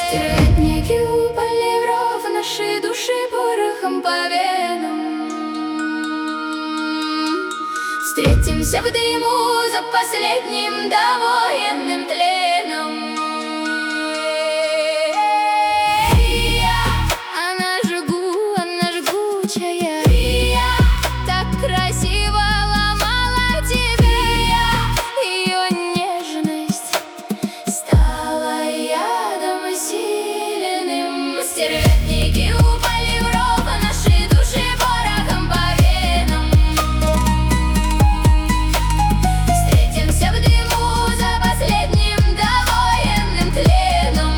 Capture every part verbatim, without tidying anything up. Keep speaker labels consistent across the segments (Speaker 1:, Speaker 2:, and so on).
Speaker 1: Стирает у полиров наши души порохом по венам. Встретимся в дыму за последним довоенным тленом. Она жгу, она жгучая, так красиво ломала тебе. Ее нежность стала ядом сильным. Стервятники у полиров наши души порохом по венам. Встретимся в дыму за последним довоенным тленом.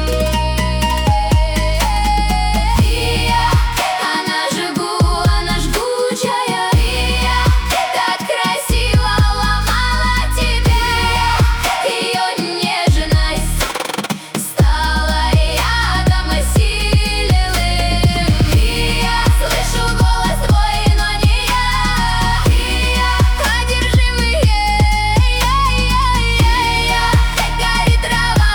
Speaker 1: Она жгу, она жгучая, так красиво ломала тебе. Ее нежность стала ядом сильным. Я слышу голос твой, но не я. Одержимый, горит трава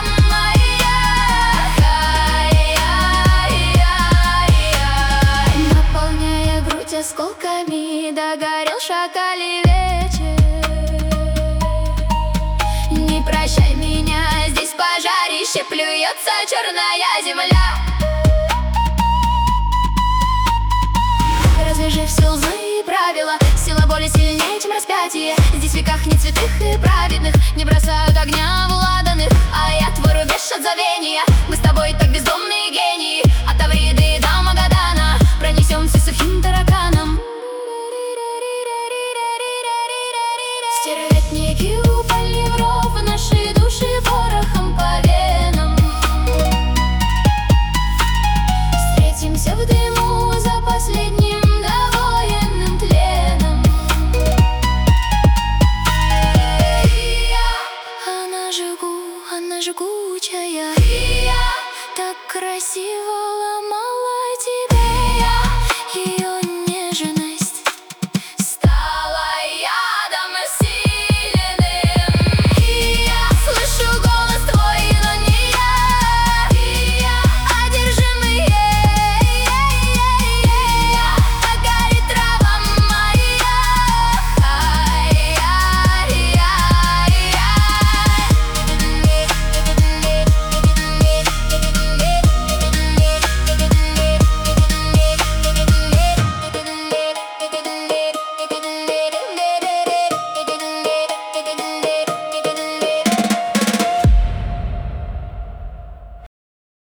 Speaker 1: моя, наполняя грудь осколками. Догорел шакалий вечер. Не прощай меня, здесь пожарище, плюется черная земля. Развяжи все злые правила, сила боли сильнее, чем распятие. Здесь в веках нет святых и праведных, не бросают огня в ладаных. А я твой рубеж от забвения, мы с тобой так бездомные гении. От Тавриды до Магадана пронесемся сухим тараканом. Стервятники у полиров наши души порохом по венам. Встретимся в дыму за последним довоенным тленом. Она жгу, она жгучая, так красиво ломала тебя. Ее